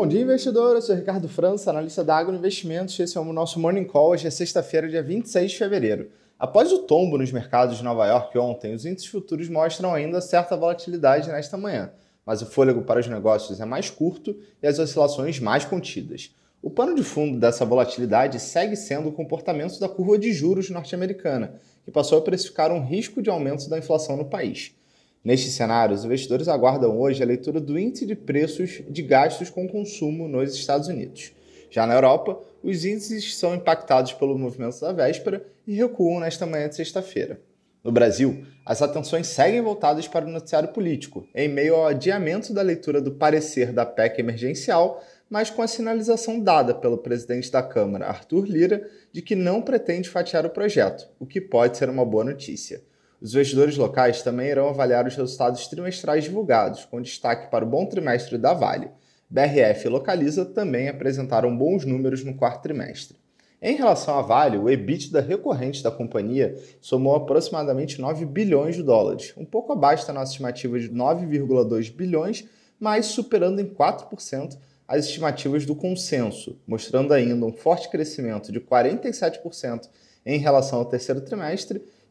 Bom dia, investidor. Eu sou Ricardo França, analista da Agro Investimentos. Esse é o nosso Morning Call. Hoje é sexta-feira, dia 26 de fevereiro. Após o tombo nos mercados de Nova York ontem, os índices futuros mostram ainda certa volatilidade nesta manhã, mas o fôlego para os negócios é mais curto e as oscilações mais contidas. O pano de fundo dessa volatilidade segue sendo o comportamento da curva de juros norte-americana, que passou a precificar um risco de aumento da inflação no país. Neste cenário, os investidores aguardam hoje a leitura do índice de preços de gastos com consumo nos Estados Unidos. Já na Europa, os índices são impactados pelo movimento da véspera e recuam nesta manhã de sexta-feira. No Brasil, as atenções seguem voltadas para o noticiário político, em meio ao adiamento da leitura do parecer da PEC emergencial, mas com a sinalização dada pelo presidente da Câmara, Arthur Lira, de que não pretende fatiar o projeto, o que pode ser uma boa notícia. Os investidores locais também irão avaliar os resultados trimestrais divulgados, com destaque para o bom trimestre da Vale. BRF e Localiza também apresentaram bons números no quarto trimestre. Em relação à Vale, o EBITDA recorrente da companhia somou aproximadamente 9 bilhões de dólares, um pouco abaixo da nossa estimativa de 9,2 bilhões, mas superando em 4% as estimativas do consenso, mostrando ainda um forte crescimento de 47% em relação ao terceiro trimestre e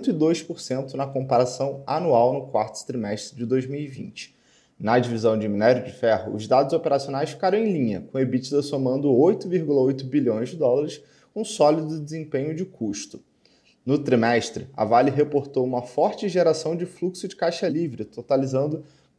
102% na comparação anual no quarto trimestre de 2020. Na divisão de minério de ferro, os dados operacionais ficaram em linha, com o EBITDA somando 8,8 bilhões de dólares, um sólido desempenho de custo. No trimestre, a Vale reportou uma forte geração de fluxo de caixa livre, totalizando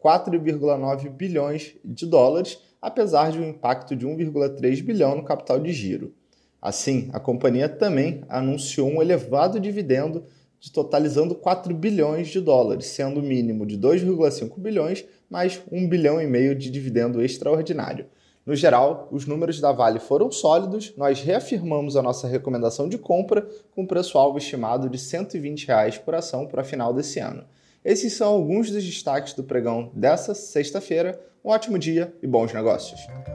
4,9 bilhões de dólares, apesar de um impacto de 1,3 bilhão no capital de giro. Assim, a companhia também anunciou um elevado dividendo totalizando 4 bilhões de dólares, sendo o mínimo de 2,5 bilhões, mais 1,5 bilhão de dividendo extraordinário. No geral, os números da Vale foram sólidos, nós reafirmamos a nossa recomendação de compra com preço-alvo estimado de R$ 120 por ação para a final desse ano. Esses são alguns dos destaques do pregão dessa sexta-feira. Um ótimo dia e bons negócios!